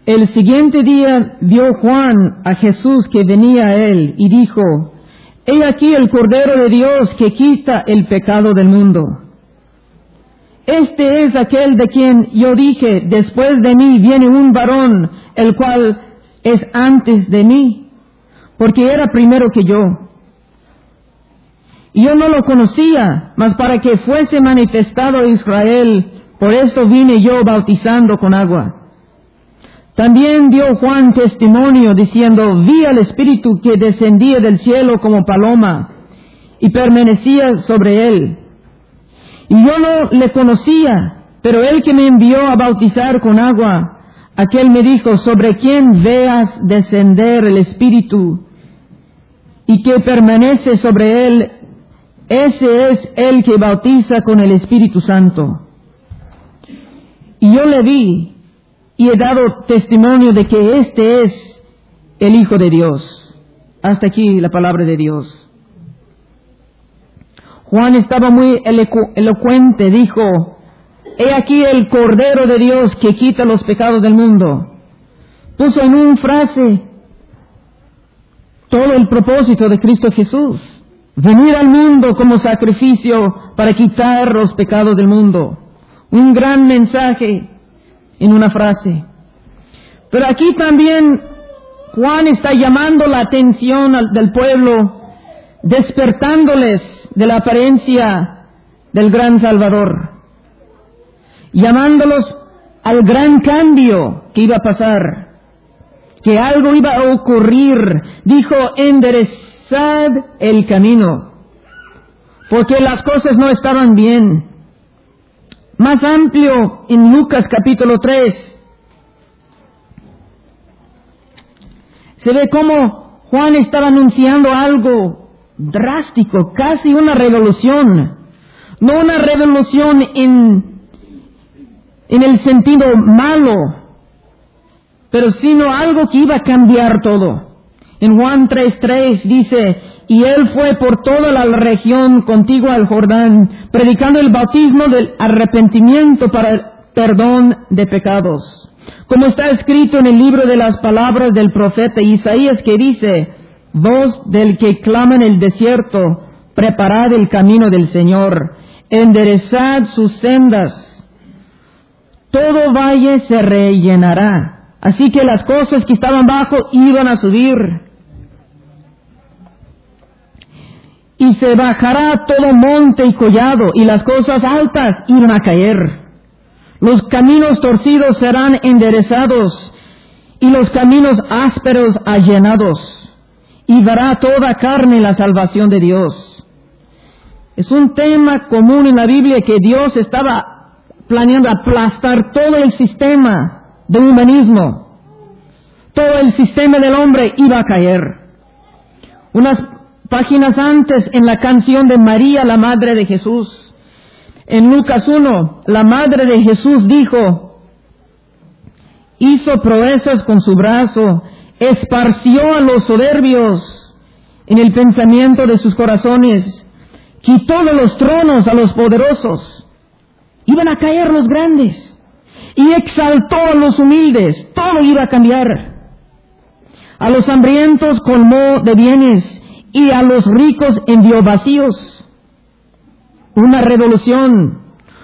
El siguiente día vio Juan a Jesús que venía a él y dijo: He aquí el Cordero de Dios que quita el pecado del mundo. Este es aquel de quien yo dije: después de mí viene un varón, el cual es antes de mí, porque era primero que yo. Y yo no lo conocía, mas para que fuese manifestado a Israel, por esto vine yo bautizando con agua. También dio Juan testimonio diciendo: vi al Espíritu que descendía del cielo como paloma y permanecía sobre él. Y yo no le conocía, pero él que me envió a bautizar con agua, aquel me dijo: sobre quien veas descender el Espíritu y que permanece sobre él, ese es el que bautiza con el Espíritu Santo. Y yo le vi y he dado testimonio de que este es el Hijo de Dios. Hasta aquí la palabra de Dios. Juan estaba muy elocuente, dijo: he aquí el Cordero de Dios que quita los pecados del mundo. Puso en una frase todo el propósito de Cristo Jesús: venir al mundo como sacrificio para quitar los pecados del mundo. Un gran mensaje en una frase. Pero aquí también Juan está llamando la atención del pueblo, despertándoles de la apariencia del gran Salvador, llamándolos al gran cambio que iba a pasar, que algo iba a ocurrir. Dijo: enderezad el camino, porque las cosas no estaban bien. Más amplio, en Lucas capítulo 3, se ve cómo Juan estaba anunciando algo drástico, casi una revolución. No una revolución en el sentido malo, pero sino algo que iba a cambiar todo. En Juan 3:3 dice: y él fue por toda la región contigua al Jordán, predicando el bautismo del arrepentimiento para el perdón de pecados. Como está escrito en el libro de las palabras del profeta Isaías, que dice: voz del que clama en el desierto, preparad el camino del Señor, enderezad sus sendas. Todo valle se rellenará. Así que las cosas que estaban bajo iban a subir. Y se bajará todo monte y collado, y las cosas altas iban a caer. Los caminos torcidos serán enderezados, y los caminos ásperos allanados. Y verá toda carne la salvación de Dios. Es un tema común en la Biblia que Dios estaba planeando aplastar todo el sistema del humanismo. Todo el sistema del hombre iba a caer. Unas páginas antes, en la canción de María, la madre de Jesús, en Lucas 1, la madre de Jesús dijo: hizo proezas con su brazo, esparció a los soberbios en el pensamiento de sus corazones, quitó de los tronos a los poderosos. Iban a caer los grandes, y exaltó a los humildes. Todo iba a cambiar. A los hambrientos colmó de bienes, y a los ricos envió vacíos. Una revolución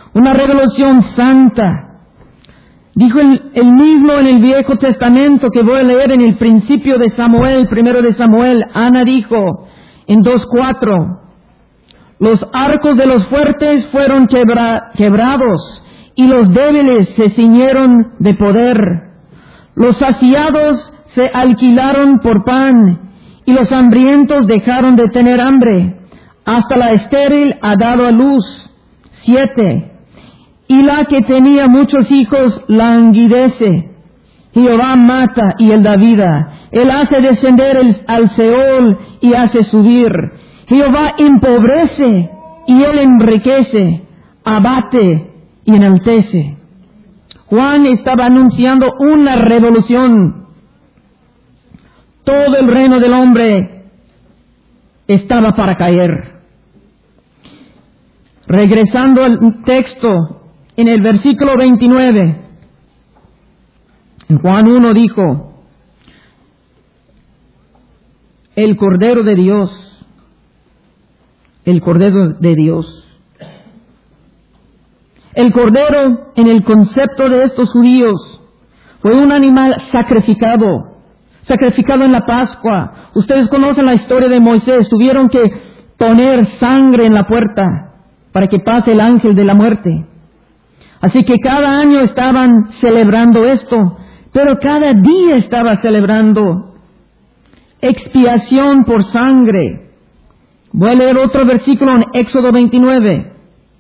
santa. Dijo el mismo en el Viejo Testamento, que voy a leer en el principio de Samuel, primero de Samuel. Ana dijo en 2:4: los arcos de los fuertes fueron quebrados, y los débiles se ciñeron de poder. Los saciados se alquilaron por pan, y los hambrientos dejaron de tener hambre. Hasta la estéril ha dado a luz. 7. Y la que tenía muchos hijos languidece. Jehová mata y él da vida. Él hace descender al Seol y hace subir. Jehová empobrece y él enriquece. Abate y enaltece. Juan estaba anunciando una revolución. Todo el reino del hombre estaba para caer. Regresando al texto, en el versículo 29, En Juan 1 dijo, el Cordero de Dios, el Cordero de Dios. El Cordero, en el concepto de estos judíos, fue un animal sacrificado en la Pascua. Ustedes conocen la historia de Moisés. Tuvieron que poner sangre en la puerta para que pase el ángel de la muerte. Así que cada año estaban celebrando esto, pero cada día estaba celebrando expiación por sangre. Voy a leer otro versículo en Éxodo 29.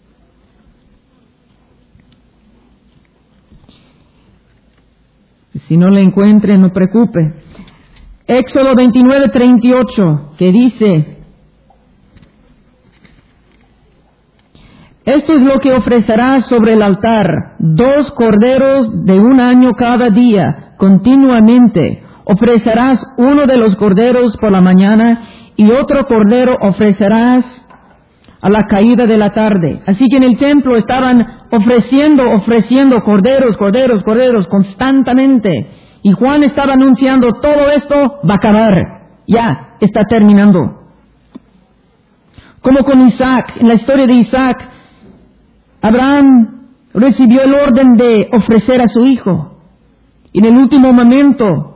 Si no le encuentre, no preocupe. Éxodo 29:38, que dice, esto es lo que ofrecerás sobre el altar, 2 corderos de 1 año cada día, continuamente. Ofrecerás uno de los corderos por la mañana y otro cordero ofrecerás a la caída de la tarde. Así que en el templo estaban ofreciendo corderos constantemente. Y Juan estaba anunciando, todo esto va a acabar, ya está terminando. Como con Isaac, en la historia de Isaac, Abraham recibió el orden de ofrecer a su hijo. Y en el último momento,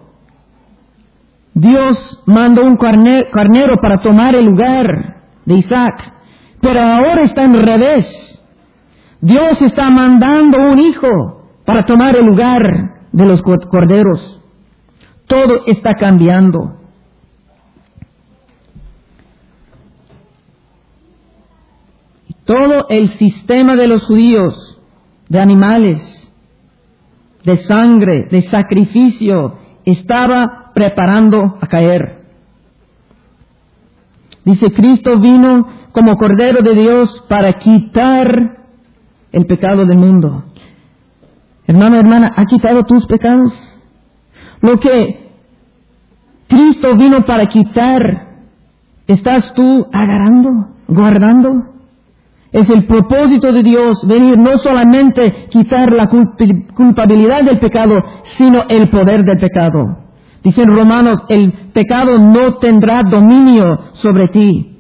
Dios mandó un carnero para tomar el lugar de Isaac. Pero ahora está en revés. Dios está mandando un hijo para tomar el lugar de los corderos. Todo está cambiando. Todo el sistema de los judíos, de animales, de sangre, de sacrificio, estaba preparando a caer. Dice, Cristo vino como Cordero de Dios para quitar el pecado del mundo. Hermano, hermana, ¿ha quitado tus pecados? Lo que Cristo vino para quitar, ¿estás tú agarrando, guardando? Es el propósito de Dios venir no solamente quitar la culpabilidad del pecado, sino el poder del pecado. Dicen Romanos, el pecado no tendrá dominio sobre ti.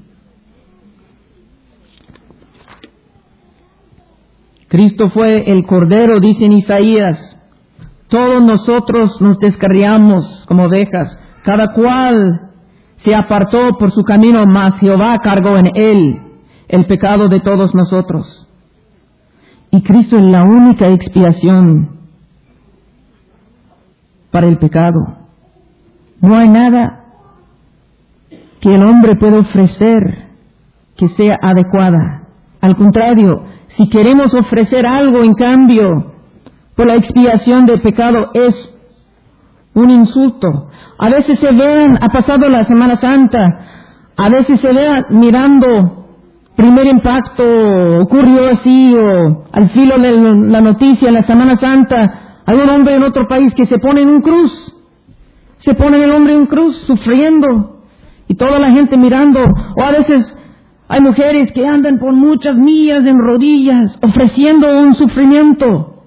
Cristo fue el Cordero, dice en Isaías. Todos nosotros nos descarriamos como ovejas. Cada cual se apartó por su camino, mas Jehová cargó en él el pecado de todos nosotros. Y Cristo es la única expiación para el pecado. No hay nada que el hombre pueda ofrecer que sea adecuada. Al contrario, si queremos ofrecer algo en cambio por la expiación del pecado, es un insulto. A veces se vean, ha pasado la Semana Santa, a veces se vean mirando primer impacto, ocurrió así, o al filo de la noticia en la Semana Santa, hay un hombre en otro país que se pone en un cruz. Se pone el hombre en cruz, sufriendo, y toda la gente mirando. O a veces hay mujeres que andan por muchas millas en rodillas, ofreciendo un sufrimiento.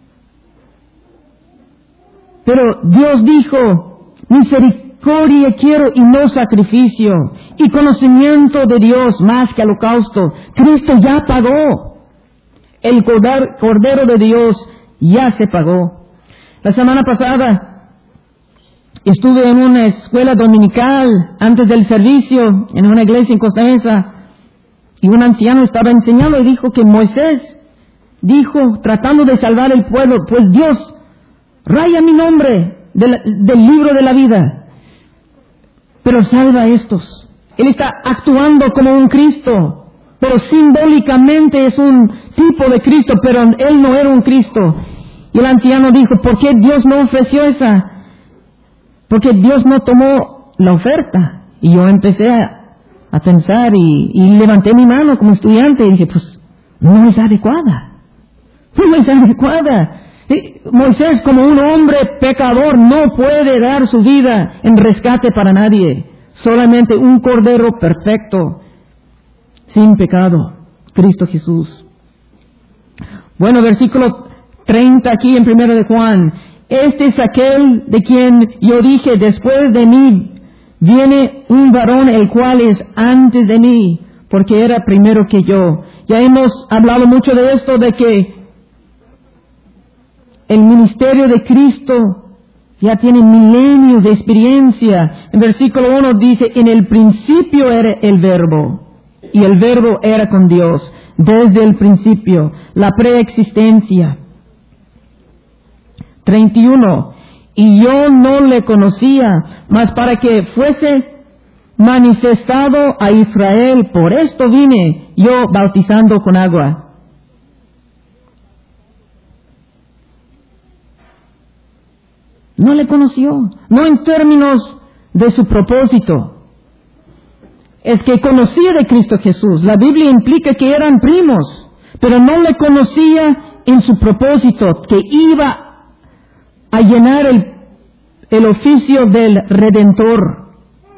Pero Dios dijo, misericordia quiero y no sacrificio, y conocimiento de Dios más que holocausto. Cristo ya pagó. El Cordero de Dios ya se pagó. La semana pasada estuve en una escuela dominical antes del servicio, en una iglesia en Costa Mesa, y un anciano estaba enseñando y dijo que Moisés dijo, tratando de salvar el pueblo, pues Dios, raya mi nombre del libro de la vida, pero salva a estos. Él está actuando como un Cristo, pero simbólicamente es un tipo de Cristo, pero él no era un Cristo. Y el anciano dijo, ¿por qué Dios no ofreció esa? Porque Dios no tomó la oferta. Y yo empecé a pensar y levanté mi mano como estudiante y dije, pues, no es adecuada. No es adecuada. Moisés, como un hombre pecador, no puede dar su vida en rescate para nadie. Solamente un Cordero perfecto, sin pecado, Cristo Jesús. Bueno, versículo 30 aquí en 1 de Juan. Este es aquel de quien yo dije, después de mí viene un varón el cual es antes de mí, porque era primero que yo. Ya hemos hablado mucho de esto, de que el ministerio de Cristo ya tiene milenios de experiencia. En versículo 1 dice, en el principio era el Verbo, y el Verbo era con Dios, desde el principio, la preexistencia. 31. Y yo no le conocía, mas para que fuese manifestado a Israel, por esto vine yo bautizando con agua. No le conoció, no en términos de su propósito. Es que conocía de Cristo Jesús. La Biblia implica que eran primos, pero no le conocía en su propósito, que iba a llenar el oficio del Redentor.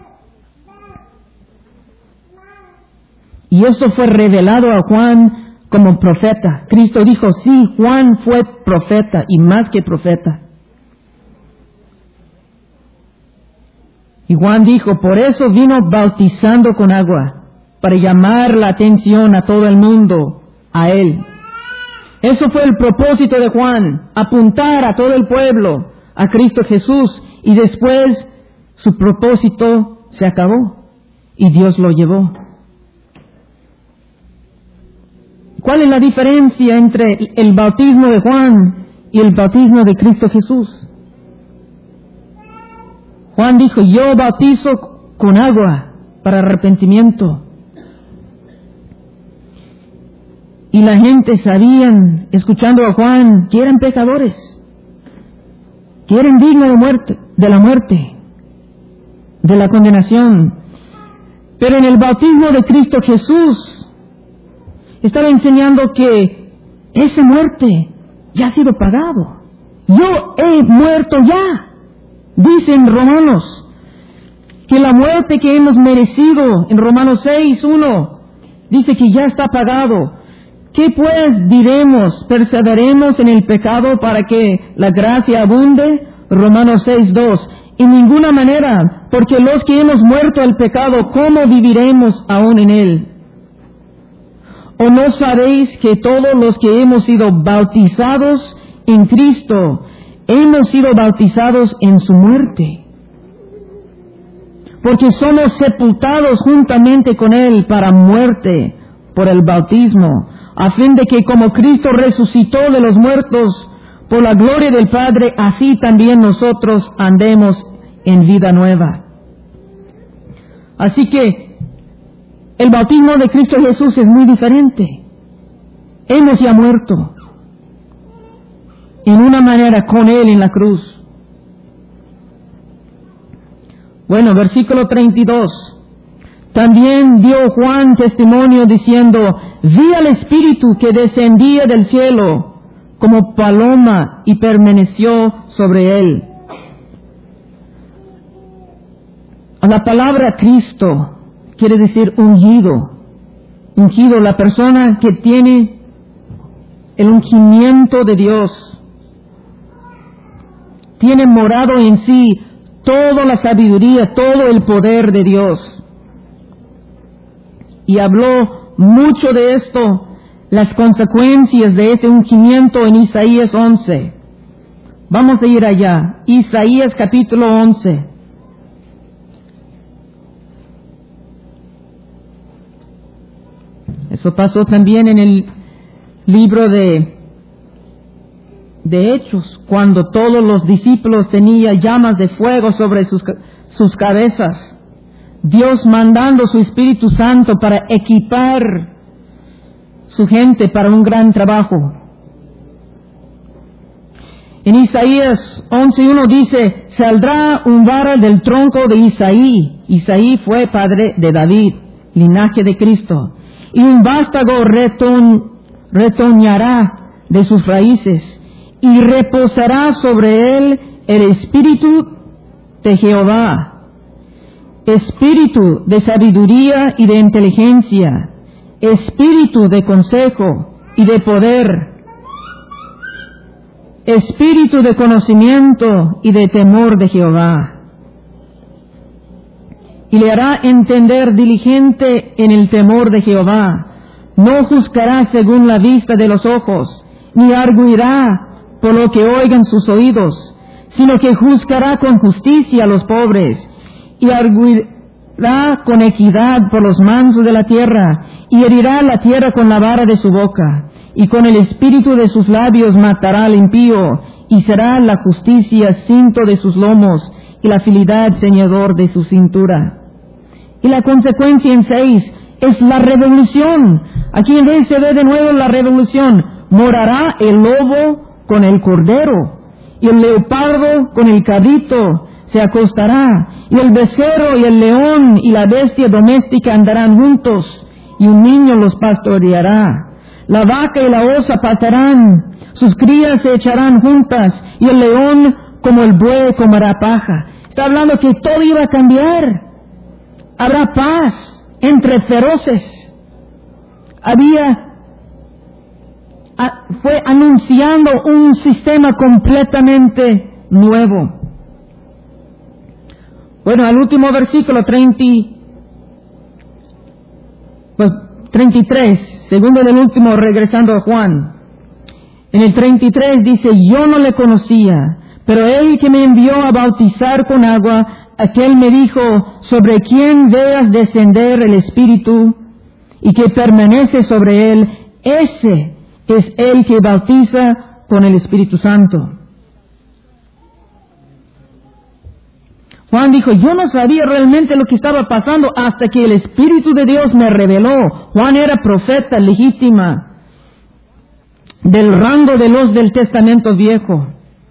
Y eso fue revelado a Juan como profeta. Cristo dijo, sí, Juan fue profeta y más que profeta. Y Juan dijo, por eso vino bautizando con agua, para llamar la atención a todo el mundo, a él. Eso fue el propósito de Juan, apuntar a todo el pueblo a Cristo Jesús, y después su propósito se acabó y Dios lo llevó. ¿Cuál es la diferencia entre el bautismo de Juan y el bautismo de Cristo Jesús? Juan dijo, yo bautizo con agua para arrepentimiento. Y la gente sabían, escuchando a Juan, que eran pecadores, que eran dignos de la muerte, de la condenación. Pero en el bautismo de Cristo Jesús, estaba enseñando que esa muerte ya ha sido pagado. Yo he muerto ya. Dicen Romanos, que la muerte que hemos merecido, en Romanos 6:1, dice que ya está pagado. ¿Qué pues diremos? ¿Perseveremos en el pecado para que la gracia abunde? Romanos 6:2. En ninguna manera, porque los que hemos muerto al pecado, ¿cómo viviremos aún en él? ¿O no sabéis que todos los que hemos sido bautizados en Cristo, hemos sido bautizados en su muerte? Porque somos sepultados juntamente con él para muerte por el bautismo, a fin de que como Cristo resucitó de los muertos por la gloria del Padre, así también nosotros andemos en vida nueva. Así que el bautismo de Cristo Jesús es muy diferente. Hemos ya muerto en una manera con Él en la cruz. Bueno, versículo 32. También dio Juan testimonio diciendo, vi al Espíritu que descendía del cielo como paloma y permaneció sobre él. La palabra Cristo quiere decir ungido. Ungido, la persona que tiene el ungimiento de Dios. Tiene morado en sí toda la sabiduría, todo el poder de Dios. Y habló mucho de esto, las consecuencias de este ungimiento en Isaías 11. Vamos a ir allá. Isaías capítulo 11. Eso pasó también en el libro de Hechos, cuando todos los discípulos tenían llamas de fuego sobre sus cabezas. Dios mandando su Espíritu Santo para equipar su gente para un gran trabajo. En Isaías 11:1 dice, saldrá un vara del tronco de Isaí. Isaí fue padre de David, linaje de Cristo. Y un vástago retoñará de sus raíces, y reposará sobre él el Espíritu de Jehová, Espíritu de sabiduría y de inteligencia, Espíritu de consejo y de poder, espíritu de conocimiento y de temor de Jehová. Y le hará entender diligente en el temor de Jehová. No juzgará según la vista de los ojos, ni arguirá por lo que oigan sus oídos, sino que juzgará con justicia a los pobres, y arguirá con equidad por los mansos de la tierra, y herirá la tierra con la vara de su boca, y con el espíritu de sus labios matará al impío, y será la justicia cinto de sus lomos, y la fidelidad ceñidor de su cintura. Y la consecuencia en 6 es la revolución. Aquí en vez se ve de nuevo la revolución. Morará el lobo con el cordero, y el leopardo con el cabrito se acostará, y el becerro y el león y la bestia doméstica andarán juntos, y un niño los pastoreará. La vaca y la osa pasarán, sus crías se echarán juntas, y el león como el buey comerá paja. Está hablando que todo iba a cambiar. Habrá paz entre feroces. Fue anunciando un sistema completamente nuevo. Bueno, al último versículo 33, segundo del último, regresando a Juan. En el 33 dice, yo no le conocía, pero él que me envió a bautizar con agua, aquel me dijo, sobre quien veas descender el Espíritu y que permanece sobre él, ese es el que bautiza con el Espíritu Santo. Juan dijo, yo no sabía realmente lo que estaba pasando hasta que el Espíritu de Dios me reveló. Juan era profeta legítima del rango de los del Testamento Viejo.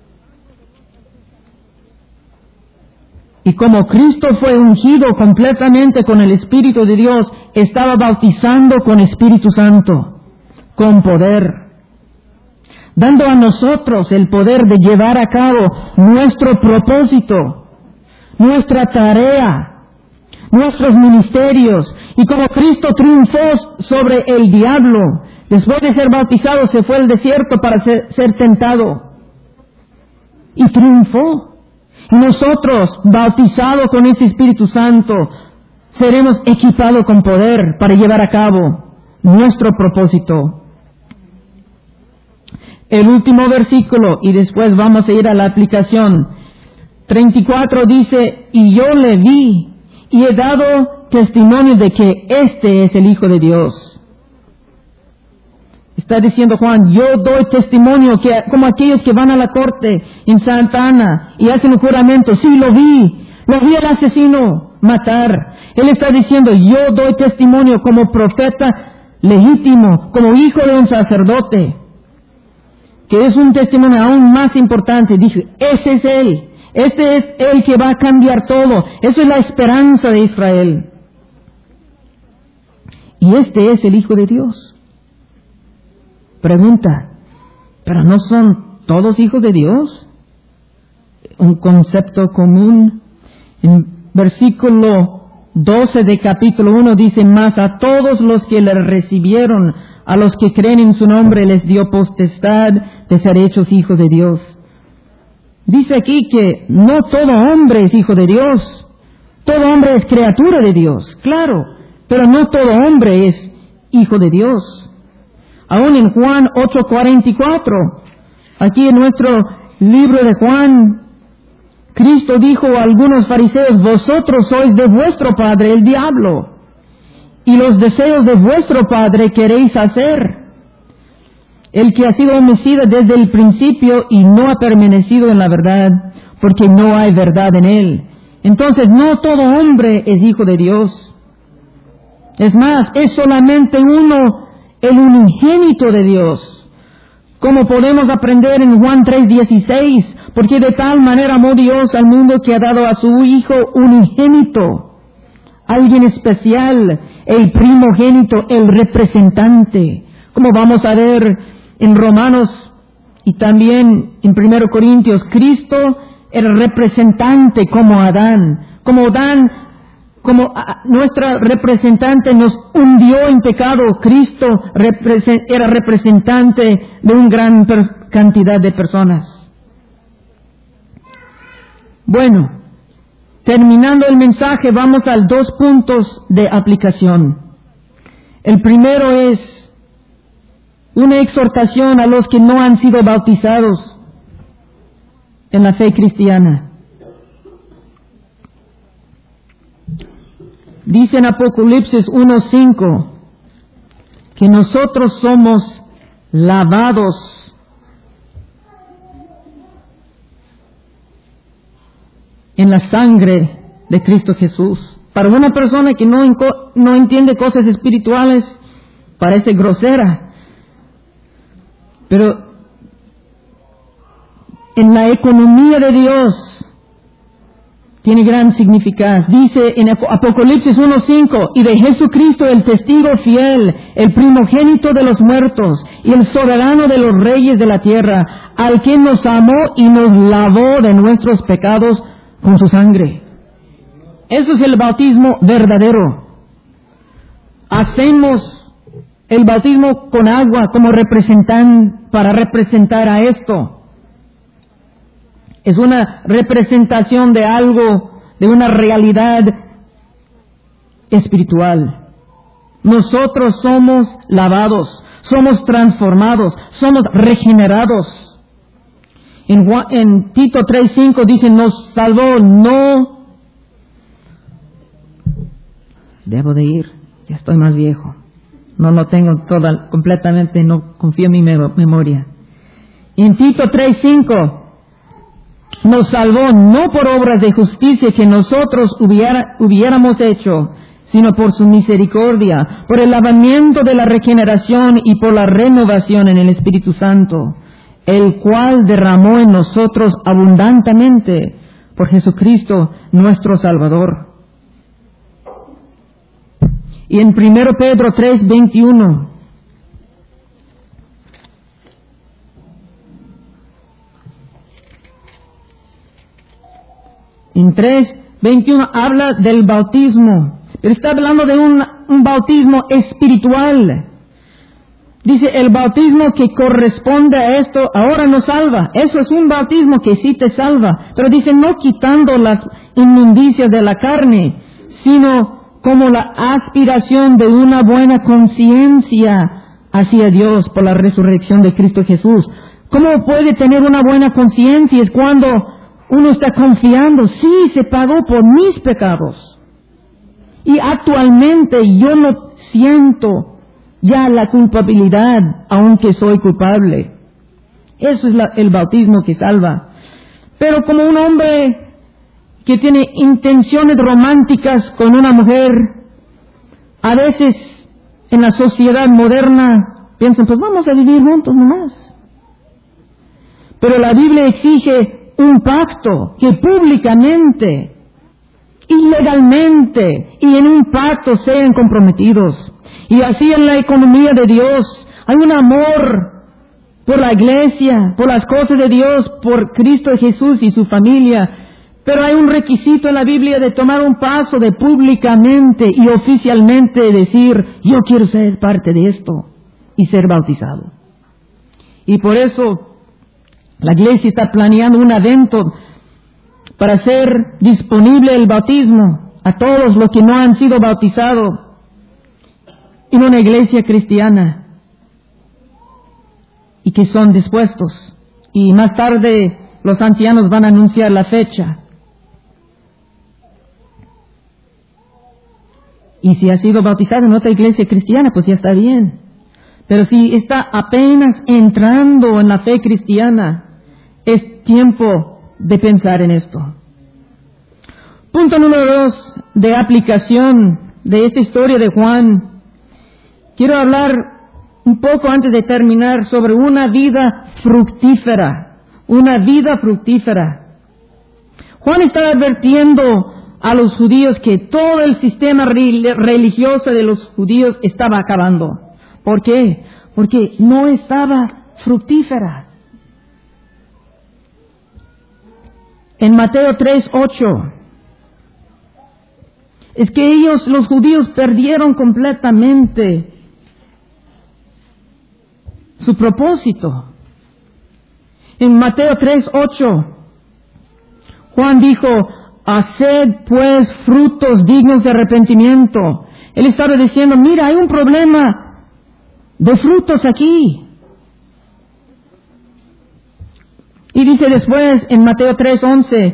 Y como Cristo fue ungido completamente con el Espíritu de Dios, estaba bautizando con Espíritu Santo, con poder, dando a nosotros el poder de llevar a cabo nuestro propósito, nuestra tarea, nuestros ministerios. Y como Cristo triunfó sobre el diablo, después de ser bautizado se fue al desierto para ser tentado. Y triunfó. Y nosotros, bautizados con ese Espíritu Santo, seremos equipados con poder para llevar a cabo nuestro propósito. El último versículo, y después vamos a ir a la aplicación. 34 dice, y yo le vi, y he dado testimonio de que este es el Hijo de Dios. Está diciendo Juan, yo doy testimonio que como aquellos que van a la corte en Santa Ana y hacen un juramento, sí, lo vi al asesino matar. Él está diciendo, yo doy testimonio como profeta legítimo, como hijo de un sacerdote, que es un testimonio aún más importante. Dije, ese es él, este es el que va a cambiar todo, esa es la esperanza de Israel. Y este es el Hijo de Dios. Pregunta, ¿pero no son todos hijos de Dios? Un concepto común. En versículo 12 de capítulo 1 dice, mas a todos los que le recibieron, a los que creen en su nombre, les dio potestad de ser hechos hijos de Dios. Dice aquí que no todo hombre es hijo de Dios. Todo hombre es criatura de Dios, claro, pero no todo hombre es hijo de Dios. Aún en Juan 8:44, aquí en nuestro libro de Juan, Cristo dijo a algunos fariseos, vosotros sois de vuestro padre el diablo, y los deseos de vuestro padre queréis hacer. El que ha sido homicida desde el principio y no ha permanecido en la verdad, porque no hay verdad en él. Entonces, no todo hombre es hijo de Dios. Es más, es solamente uno, el unigénito de Dios. Como podemos aprender en Juan 3:16, porque de tal manera amó Dios al mundo que ha dado a su Hijo unigénito, alguien especial, el primogénito, el representante. Como vamos a ver en Romanos y también en 1 Corintios, Cristo era representante como Adán. Como Adán como nuestra representante nos hundió en pecado, Cristo era representante de una gran cantidad de personas. Bueno, terminando el mensaje, vamos a 2 puntos de aplicación. El primero es una exhortación a los que no han sido bautizados en la fe cristiana. Dice en Apocalipsis 1:5 que nosotros somos lavados en la sangre de Cristo Jesús. Para una persona que no entiende cosas espirituales, parece grosera. Pero en la economía de Dios tiene gran significado. Dice en Apocalipsis 1:5, y de Jesucristo el testigo fiel, el primogénito de los muertos y el soberano de los reyes de la tierra, al quien nos amó y nos lavó de nuestros pecados con su sangre. Eso es el bautismo verdadero. Hacemos el bautismo con agua como para representar a esto. Es una representación de algo, de una realidad espiritual. Nosotros somos lavados, somos transformados, somos regenerados. En Tito 3:5 dice, nos salvó, no... Debo de ir, ya estoy más viejo. No lo tengo completamente, no confío en mi memoria. En Tito 3:5... nos salvó no por obras de justicia que nosotros hubiéramos hecho, sino por su misericordia, por el lavamiento de la regeneración y por la renovación en el Espíritu Santo, el cual derramó en nosotros abundantemente por Jesucristo nuestro Salvador. Y en 1 Pedro 3:21, en 3:21 habla del bautismo, pero está hablando de un bautismo espiritual. Dice, el bautismo que corresponde a esto ahora nos salva. Eso es un bautismo que sí te salva. Pero dice, no quitando las inmundicias de la carne, sino como la aspiración de una buena conciencia hacia Dios por la resurrección de Cristo Jesús. ¿Cómo puede tener una buena conciencia? Es cuando uno está confiando, sí, se pagó por mis pecados. Y actualmente yo no siento ya la culpabilidad, aunque soy culpable. Eso es el bautismo que salva. Pero como un hombre que tiene intenciones románticas con una mujer, a veces en la sociedad moderna piensan, pues vamos a vivir juntos nomás. Pero la Biblia exige un pacto que públicamente y legalmente y en un pacto sean comprometidos. Y así en la economía de Dios hay un amor por la iglesia, por las cosas de Dios, por Cristo Jesús y su familia. Pero hay un requisito en la Biblia de tomar un paso de públicamente y oficialmente decir, yo quiero ser parte de esto y ser bautizado. Y por eso la iglesia está planeando un evento para hacer disponible el bautismo a todos los que no han sido bautizados en una iglesia cristiana y que son dispuestos. Y más tarde los ancianos van a anunciar la fecha. Y si ha sido bautizado en otra iglesia cristiana, pues ya está bien. Pero si está apenas entrando en la fe cristiana, es tiempo de pensar en esto. Punto número 2 de aplicación de esta historia de Juan. Quiero hablar un poco antes de terminar sobre una vida fructífera. Una vida fructífera. Juan está advirtiendo a los judíos que todo el sistema religioso de los judíos estaba acabando. ¿Por qué? Porque no estaba fructífera. En Mateo 3:8 es que ellos, los judíos, perdieron completamente su propósito. En Mateo 3:8, Juan dijo, haced pues frutos dignos de arrepentimiento. Él estaba diciendo, mira, hay un problema de frutos aquí. Y dice después en Mateo 3:11,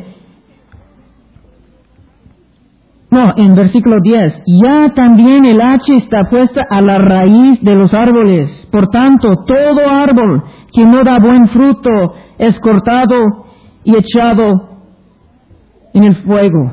en versículo 10, ya también el hacha está puesta a la raíz de los árboles. Por tanto, todo árbol que no da buen fruto es cortado y echado en el fuego.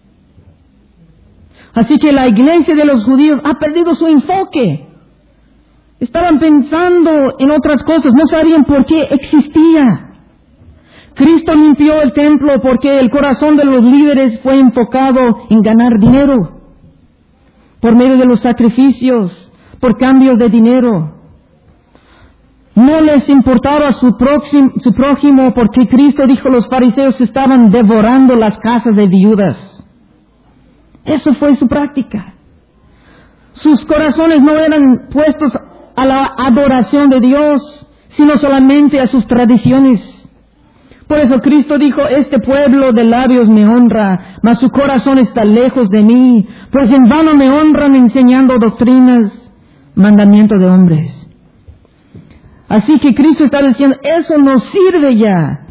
Así que la iglesia de los judíos ha perdido su enfoque. Estaban pensando en otras cosas, no sabían por qué existía. Cristo limpió el templo porque el corazón de los líderes fue enfocado en ganar dinero, por medio de los sacrificios, por cambios de dinero. No les importaba su prójimo porque Cristo dijo los fariseos estaban devorando las casas de viudas. Eso fue su práctica. Sus corazones no eran puestos a la adoración de Dios, sino solamente a sus tradiciones. Por eso Cristo dijo, este pueblo de labios me honra, mas su corazón está lejos de mí, pues en vano me honran enseñando doctrinas, mandamientos de hombres. Así que Cristo está diciendo, eso no sirve ya.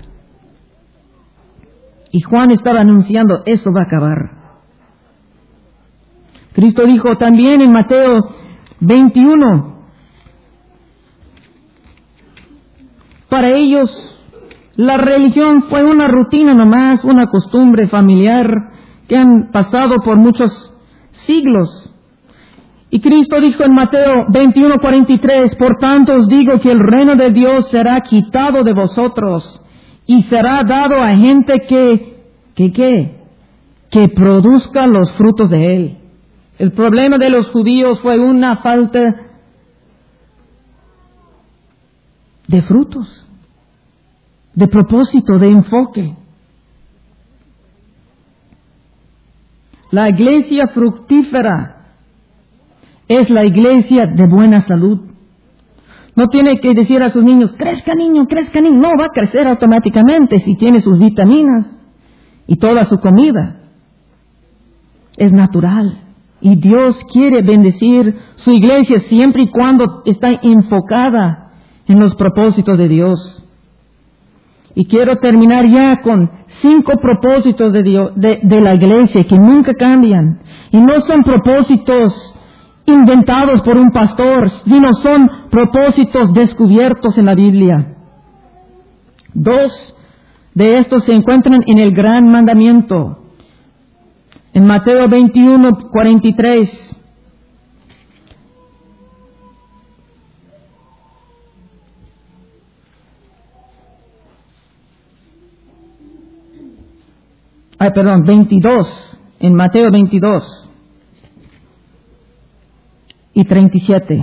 Y Juan estaba anunciando, eso va a acabar. Cristo dijo también en Mateo 21, para ellos la religión fue una rutina nomás, una costumbre familiar que han pasado por muchos siglos. Y Cristo dijo en Mateo 21:43, por tanto os digo que el reino de Dios será quitado de vosotros y será dado a gente que produzca los frutos de él. El problema de los judíos fue una falta de frutos, de propósito, de enfoque. La iglesia fructífera es la iglesia de buena salud. No tiene que decir a sus niños, crezca niño, crezca niño. No, va a crecer automáticamente si tiene sus vitaminas y toda su comida. Es natural. Y Dios quiere bendecir su iglesia siempre y cuando está enfocada en los propósitos de Dios. Y quiero terminar ya con 5 propósitos de Dios, de la iglesia que nunca cambian. Y no son propósitos inventados por un pastor, sino son propósitos descubiertos en la Biblia. 2 de estos se encuentran en el gran mandamiento. En Mateo 21:43. Ay, perdón, 22. En Mateo 22 y 37.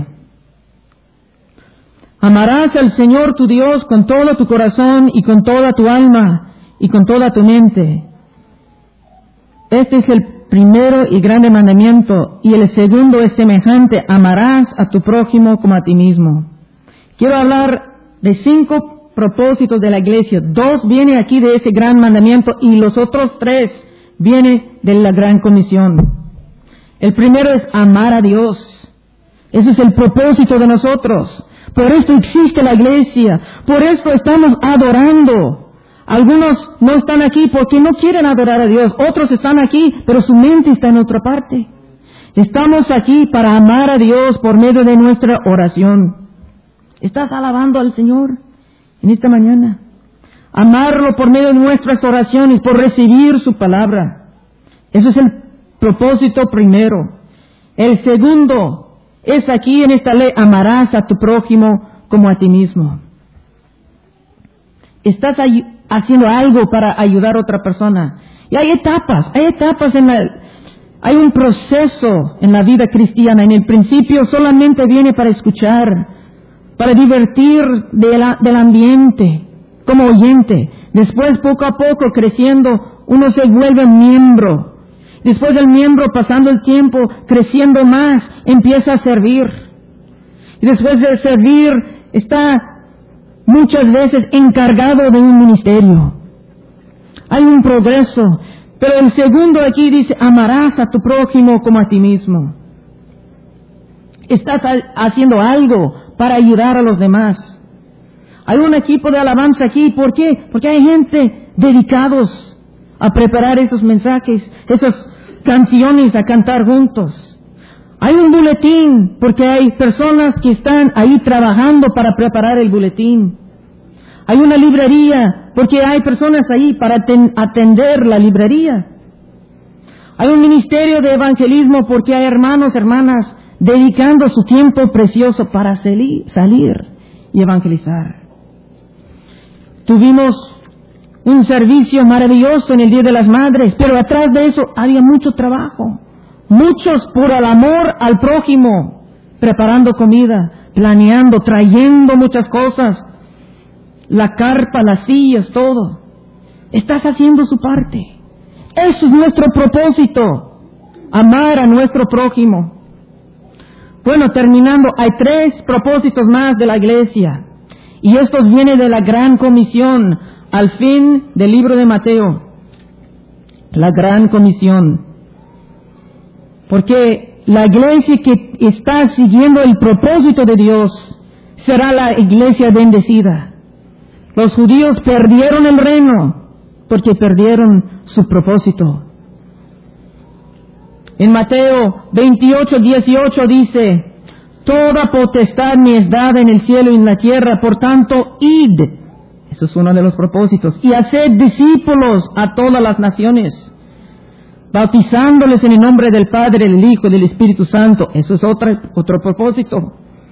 Amarás al Señor tu Dios con todo tu corazón y con toda tu alma y con toda tu mente. Este es el primero y grande mandamiento, y el segundo es semejante: amarás a tu prójimo como a ti mismo. Quiero hablar de 5 propósitos de la iglesia. 2 vienen aquí de ese gran mandamiento y los otros 3 vienen de la gran comisión. El primero es amar a Dios. Ese es el propósito de nosotros. Por esto existe la iglesia. Por esto estamos adorando. Algunos no están aquí porque no quieren adorar a Dios. Otros están aquí, pero su mente está en otra parte. Estamos aquí para amar a Dios por medio de nuestra oración. ¿Estás alabando al Señor en esta mañana? Amarlo por medio de nuestras oraciones, por recibir su palabra. Ese es el propósito primero. El segundo es aquí en esta ley: amarás a tu prójimo como a ti mismo. Estás haciendo algo para ayudar a otra persona. Y hay etapas hay un proceso en la vida cristiana. En el principio solamente viene para escuchar, para divertir del ambiente, como oyente. Después, poco a poco, creciendo, uno se vuelve miembro. Después el miembro, pasando el tiempo, creciendo más, empieza a servir. Y después de servir, está muchas veces encargado de un ministerio. Hay un progreso. Pero el segundo aquí dice, amarás a tu prójimo como a ti mismo. Estás haciendo algo para ayudar a los demás. Hay un equipo de alabanza aquí. ¿Por qué? Porque hay gente dedicados a preparar esos mensajes, esas canciones, a cantar juntos. Hay un boletín, porque hay personas que están ahí trabajando para preparar el boletín. Hay una librería, porque hay personas ahí para atender la librería. Hay un ministerio de evangelismo, porque hay hermanos, hermanas, dedicando su tiempo precioso para salir y evangelizar. Tuvimos un servicio maravilloso en el Día de las Madres, pero atrás de eso había mucho trabajo. Muchos por el amor al prójimo, preparando comida, planeando, trayendo muchas cosas. La carpa, las sillas, todo. Estás haciendo su parte. Eso es nuestro propósito. Amar a nuestro prójimo. Bueno, terminando, hay 3 propósitos más de la iglesia. Y estos vienen de la Gran Comisión, al fin del libro de Mateo. La Gran Comisión. Porque la iglesia que está siguiendo el propósito de Dios será la iglesia bendecida. Los judíos perdieron el reino porque perdieron su propósito. En Mateo 28:18 dice, toda potestad me es dada en el cielo y en la tierra, por tanto, id. Eso es uno de los propósitos. Y haced discípulos a todas las naciones, bautizándoles en el nombre del Padre, del Hijo y del Espíritu Santo. Eso es otro propósito.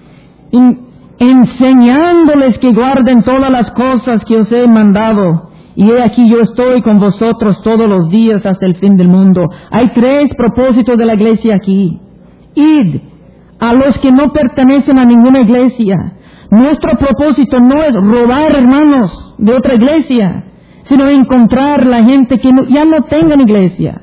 Enseñándoles que guarden todas las cosas que os he mandado. Y he aquí yo estoy con vosotros todos los días hasta el fin del mundo. Hay 3 propósitos de la iglesia aquí. Id a los que no pertenecen a ninguna iglesia. Nuestro propósito no es robar hermanos de otra iglesia, sino encontrar la gente que ya no tengan iglesia.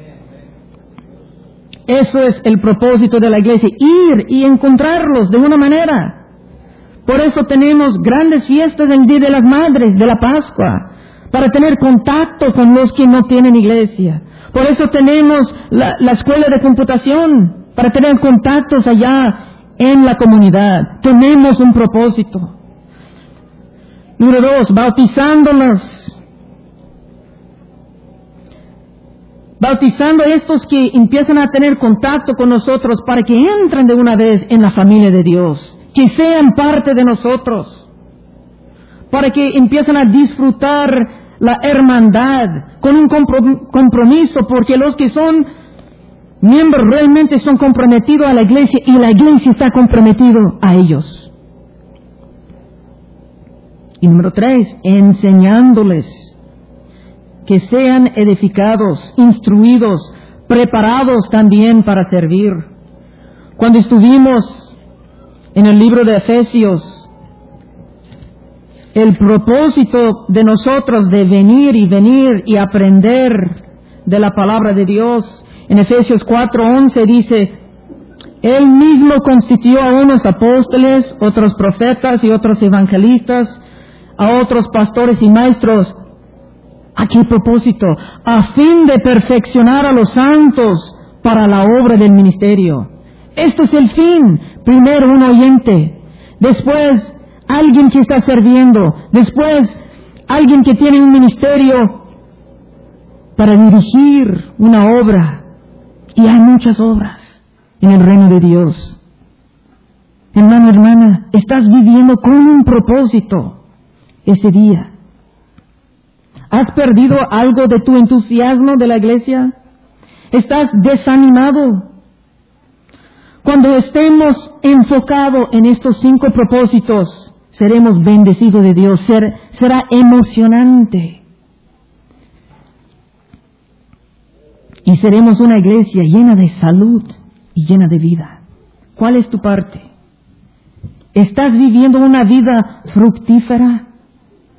Eso es el propósito de la iglesia, ir y encontrarlos de una manera. Por eso tenemos grandes fiestas del Día de las Madres, de la Pascua, para tener contacto con los que no tienen iglesia. Por eso tenemos la escuela de computación, para tener contactos allá en la comunidad. Tenemos un propósito. Número 2, bautizando a estos que empiezan a tener contacto con nosotros para que entren de una vez en la familia de Dios, que sean parte de nosotros, para que empiecen a disfrutar la hermandad con un compromiso, porque los que son miembros realmente son comprometidos a la iglesia y la iglesia está comprometido a ellos. Y número 3, enseñándoles que sean edificados, instruidos, preparados también para servir. Cuando estuvimos en el libro de Efesios, el propósito de nosotros de venir y aprender de la palabra de Dios, en Efesios 4:11 dice, Él mismo constituyó a unos apóstoles, otros profetas y otros evangelistas, a otros pastores y maestros. ¿A qué propósito? A fin de perfeccionar a los santos para la obra del ministerio. Este es el fin. Primero un oyente, después alguien que está sirviendo, después alguien que tiene un ministerio para dirigir una obra. Y hay muchas obras en el reino de Dios. Hermano, hermana, estás viviendo con un propósito ese día. ¿Has perdido algo de tu entusiasmo de la iglesia? ¿Estás desanimado? Cuando estemos enfocados en estos 5 propósitos, seremos bendecidos de Dios. Será emocionante. Y seremos una iglesia llena de salud y llena de vida. ¿Cuál es tu parte? ¿Estás viviendo una vida fructífera?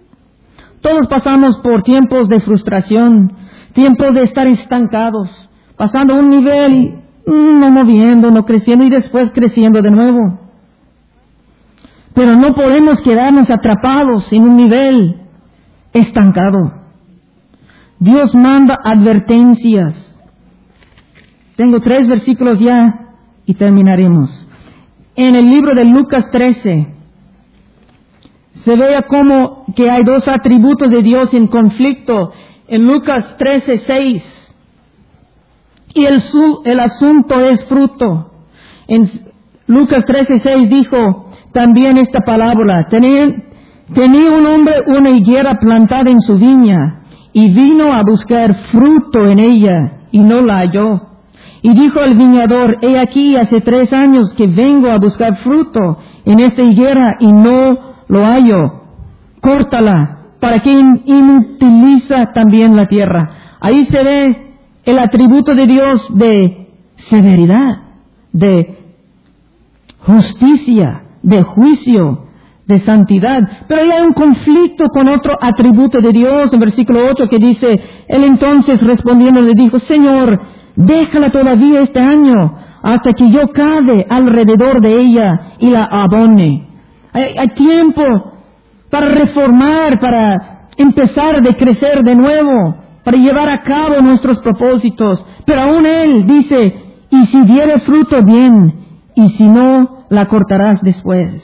Todos pasamos por tiempos de frustración, tiempos de estar estancados, pasando un nivel y no moviendo, no creciendo y después creciendo de nuevo. Pero no podemos quedarnos atrapados en un nivel estancado. Dios manda advertencias. Tengo 3 versículos ya y terminaremos. En el libro de Lucas 13 se vea como que hay 2 atributos de Dios en conflicto. En Lucas 13:6. Y el asunto es fruto. En Lucas 13:6 dijo también esta parábola. Tenía un hombre una higuera plantada en su viña y vino a buscar fruto en ella y no la halló. Y dijo al viñador: he aquí, hace 3 años que vengo a buscar fruto en esta higuera y no lo hallo. Córtala, para que inutiliza también la tierra. Ahí se ve el atributo de Dios de severidad, de justicia, de juicio, de santidad. Pero ahí hay un conflicto con otro atributo de Dios, en versículo 8, que dice: él entonces respondiendo le dijo: Señor, déjala todavía este año, hasta que yo cave alrededor de ella y la abone. Hay tiempo para reformar, para empezar de crecer de nuevo, para llevar a cabo nuestros propósitos. Pero aún Él dice: y si diere fruto, bien, y si no, la cortarás después.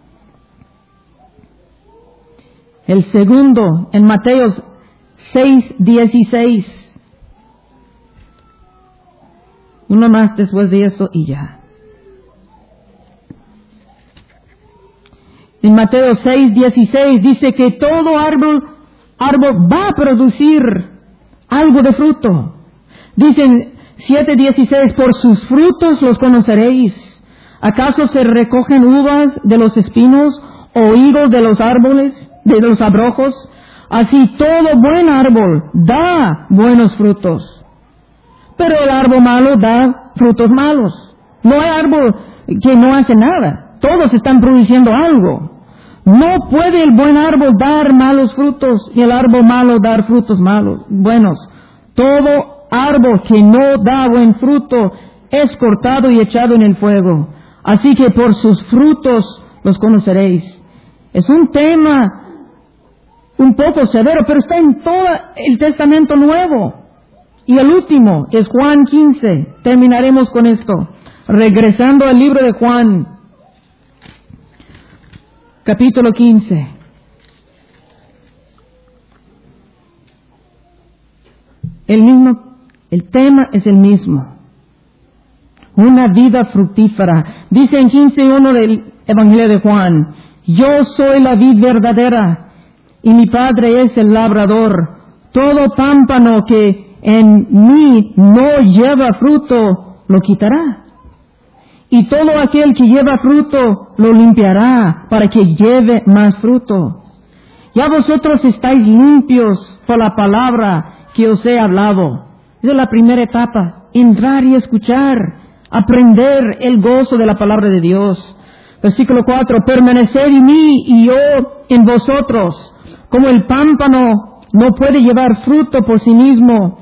El segundo, en Mateo 6:16. Uno más después de eso y ya. En Mateo 6:16 dice que todo árbol va a producir algo de fruto. Dicen 7:16, por sus frutos los conoceréis. ¿Acaso se recogen uvas de los espinos o higos de los árboles, de los abrojos? Así todo buen árbol da buenos frutos. Pero el árbol malo da frutos malos. No hay árbol que no hace nada. Todos están produciendo algo. No puede el buen árbol dar malos frutos y el árbol malo dar frutos buenos. Todo árbol que no da buen fruto es cortado y echado en el fuego. Así que por sus frutos los conoceréis. Es un tema un poco severo, pero está en todo el Testamento Nuevo. Y el último es Juan 15. Terminaremos con esto. Regresando al libro de Juan, capítulo 15. El tema es el mismo. Una vida fructífera. Dice en 15:1 del Evangelio de Juan: yo soy la vid verdadera y mi Padre es el labrador. Todo pámpano que en mí no lleva fruto, lo quitará. Y todo aquel que lleva fruto, lo limpiará para que lleve más fruto. Ya vosotros estáis limpios por la palabra que os he hablado. Esa es la primera etapa. Entrar y escuchar. Aprender el gozo de la palabra de Dios. Versículo 4. Permaneced en mí y yo en vosotros. Como el pámpano no puede llevar fruto por sí mismo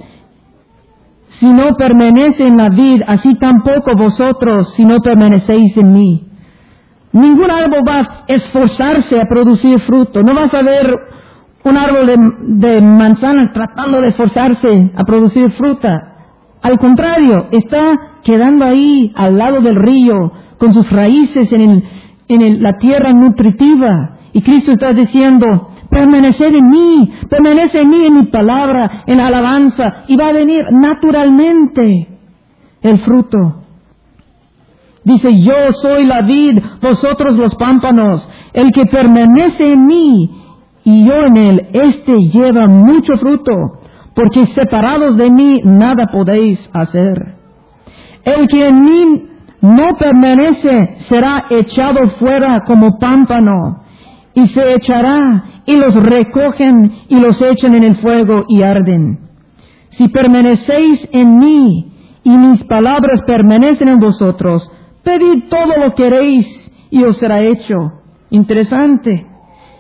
si no permanece en la vid, así tampoco vosotros si no permanecéis en mí. Ningún árbol va a esforzarse a producir fruto. No vas a ver un árbol de manzanas tratando de esforzarse a producir fruta. Al contrario, está quedando ahí al lado del río, con sus raíces en la tierra nutritiva. Y Cristo está diciendo: permaneced en mí, permanece en mí, en mi palabra, en la alabanza, y va a venir naturalmente el fruto. Dice: yo soy la vid, vosotros los pámpanos. El que permanece en mí y yo en él, éste lleva mucho fruto, porque separados de mí nada podéis hacer. El que en mí no permanece será echado fuera como pámpano, y se echará, y los recogen y los echan en el fuego y arden. Si permanecéis en mí y mis palabras permanecen en vosotros, pedid todo lo que queréis y os será hecho. Interesante.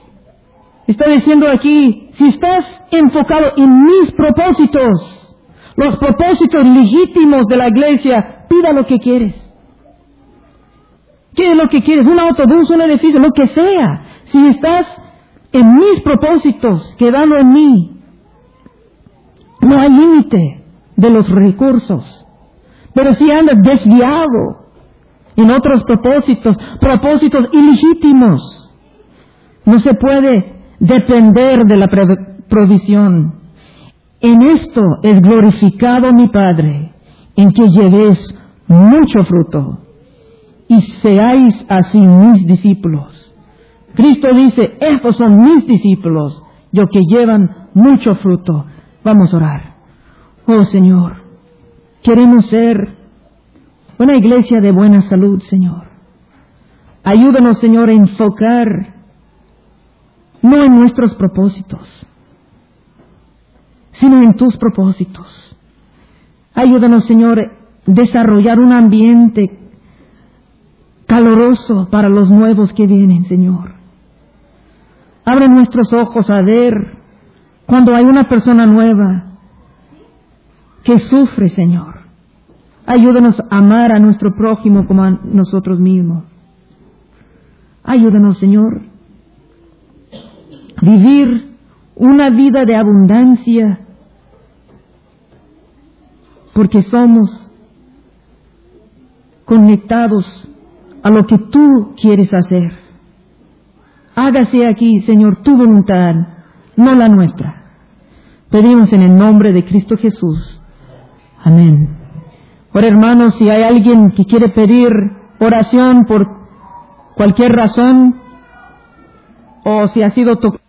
Está diciendo aquí: si estás enfocado en mis propósitos, los propósitos legítimos de la iglesia, pida lo que quieres. ¿Qué es lo que quieres? Un autobús, un edificio, lo que sea. Si estás en mis propósitos, quedando en mí, no hay límite de los recursos. Pero si andas desviado en otros propósitos ilegítimos, no se puede depender de la provisión. En esto es glorificado mi Padre, en que llevéis mucho fruto y seáis así mis discípulos. Cristo dice, estos son mis discípulos, los que llevan mucho fruto. Vamos a orar. Oh Señor, queremos ser una iglesia de buena salud, Señor. Ayúdanos, Señor, a enfocar no en nuestros propósitos, sino en tus propósitos. Ayúdanos, Señor, a desarrollar un ambiente caloroso para los nuevos que vienen, Señor. Abre nuestros ojos a ver cuando hay una persona nueva que sufre, Señor. Ayúdanos a amar a nuestro prójimo como a nosotros mismos. Ayúdanos, Señor, a vivir una vida de abundancia, porque somos conectados a lo que tú quieres hacer. Hágase aquí, Señor, tu voluntad, no la nuestra. Pedimos en el nombre de Cristo Jesús. Amén. Ahora, hermanos, si hay alguien que quiere pedir oración por cualquier razón, o si ha sido tocado